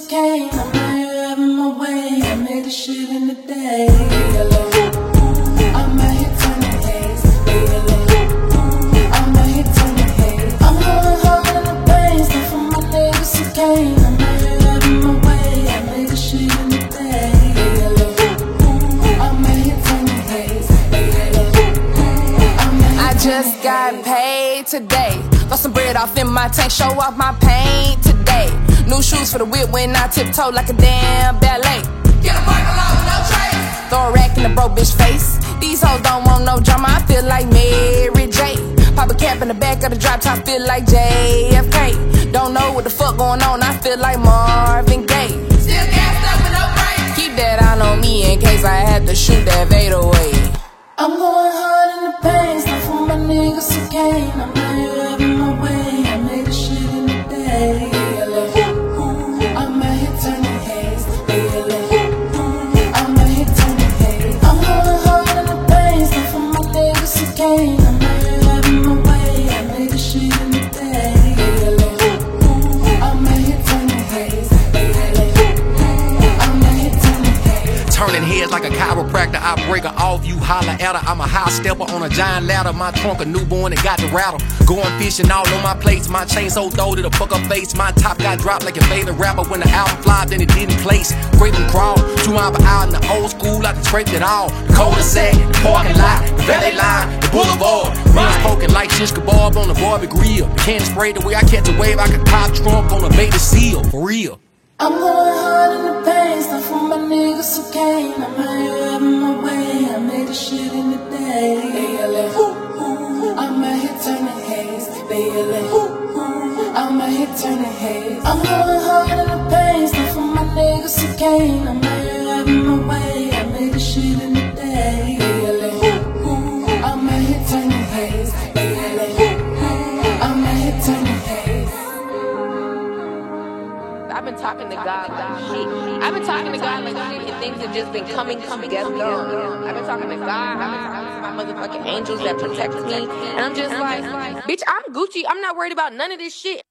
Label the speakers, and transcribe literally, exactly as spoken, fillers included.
Speaker 1: came, I'm out having my way. I made the shit in the day. I'm out here turning haze. I'm out here turning haze. I'm going hard in the pain, stuff for my niggas who came. I'm out here having my way. I made the shit in the day. I'm out here turning haze.
Speaker 2: I just got paid today. Lost some bread off in my tank, show off my pain today. New shoes for the whip when I tiptoe like a damn ballet. Get a bike along, no trace. Throw a rack in the broke bitch face. These hoes don't want no drama, I feel like Mary J. Pop a cap in the back of the drop top, feel like J F K. Don't know what the fuck going on, I feel like Marvin Gaye. Still gassed up with no brakes. Keep that eye on me in case I had to shoot that Vader away.
Speaker 1: I'm going hard in the pain, stuff for my niggas who came. I'm out here having my way, I made the shit in the day. I'm out here turning haze. I'm out here turning haze. I'm going hard in the pain, stuff for my niggas who came. I'm out here having my way, I made the shit in the day. I'm out here turning haze. I'm out here turning haze.
Speaker 3: Turning heads like a chiropractor, I break her off, you holler at her. I'm a high stepper on a giant ladder, my trunk a newborn and got the rattle. Going fishing all on my plates, my chain so throw to the fuck up face. My top got dropped like a favorite rapper when the album flopped and it didn't place. Scrape and crawl, two mile per hour in the old school, I can scrape it all. The cul-de-sac, the parking lot, the valet line, the boulevard. Rims poking like shish kebab on the Barbie grill. The candy spray the way I catch a wave, I can pop trunk on a baby seal, for real.
Speaker 1: I'm going hard in the pain, stuff for my niggas who came. I'm out here having my way, I made the shit in the day. I'm out here turning haze. I'm out here turning haze. I'm going hard in the pain, stuff for my niggas who came. I'm out here having my way, I made the shit in the day. I'm out here turning haze. I'm out here turning haze.
Speaker 4: I've been talking to God like shit. I've been talking to God like shit, and things have just been coming together. I've been talking to God. I've been talking to my motherfucking angels that protect me, and I'm just like, bitch, I'm Gucci. I'm not worried about none of this shit.